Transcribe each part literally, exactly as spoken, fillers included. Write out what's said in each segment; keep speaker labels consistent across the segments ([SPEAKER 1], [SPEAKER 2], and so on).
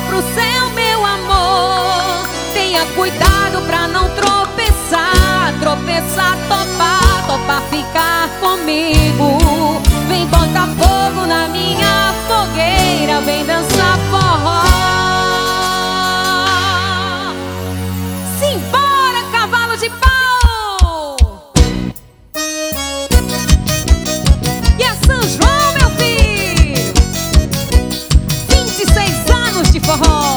[SPEAKER 1] pro céu, meu amor. Tenha cuidado pra não tropeçar. Tropeçar, topar, topar ficar comigo. Vem botar fogo na minha fogueira, vem dançar forró. Simbora, cavalo de pau! E é São João, meu filho! vinte e seis anos de forró.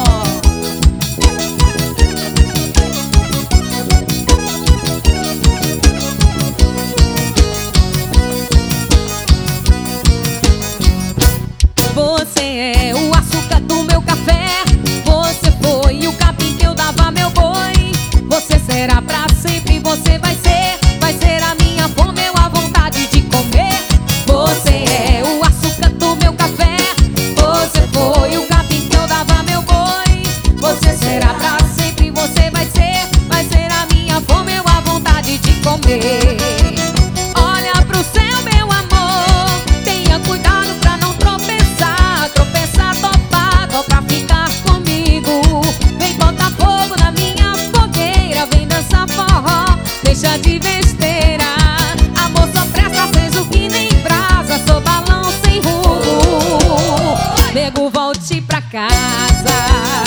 [SPEAKER 1] Você é o açúcar do meu café. Você foi o capim que eu dava meu boi. Você será pra sempre, você vai ser. Vai ser a minha fome, eu a vontade de comer. Você é o açúcar do meu café. Você foi o capim que eu dava meu boi. Você será pra sempre, você vai ser. Vai ser a minha fome, eu a vontade de comer. Olha pro céu, meu amor. Tenha cuidado pra não tropeçar. Tropeçar, topar, topar ficar comigo. Vem botar fogo na minha fogueira, vem dançar forró. Deixa de besteira. Amor, só presta aceso que nem brasa. Sou balão sem rumo. Nego, volte pra casa.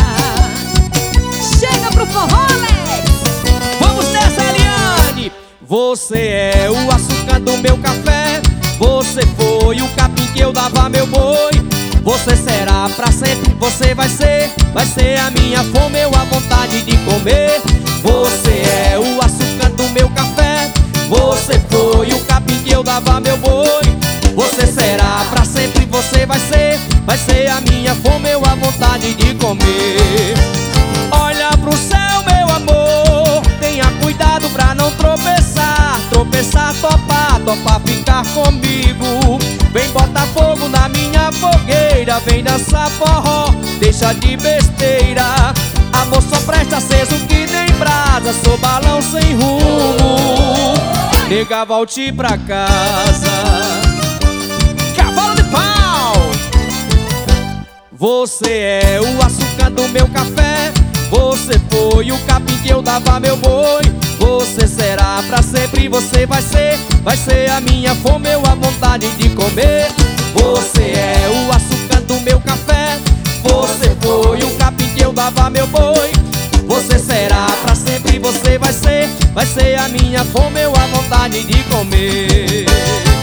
[SPEAKER 1] Chega pro forró, Alex.
[SPEAKER 2] Vamos nessa, Eliane! Você é o açúcar do meu café. Você foi o capim que eu dava meu boi. Você será pra sempre, você vai ser. Vai ser a minha fome, eu a vontade de comer. Você é o açúcar do meu café. Você foi o capim que eu dava meu boi. Você será pra sempre, você vai ser. Vai ser a minha fome, eu a vontade de comer. Olha pro céu, meu amor. Tenha cuidado pra não tropeçar. Tropeçar, topar, topar ficar comigo. Vem botar fogo na minha fogueira, vem dançar forró. Deixa de besteira. Amor, só presta aceso que nem brasa. Sou balão sem rumo. Nega, volte pra casa. Cavalo de pau! Você é o açúcar do meu café. Você foi o capim que eu dava meu boi. Você será pra sempre, você vai ser. Vai ser a minha fome, eu a vontade de comer. Você é o açúcar do meu café. Você foi o capim que eu dava meu boi. Você será pra sempre, você vai ser. Vai ser a minha fome, eu a vontade de comer.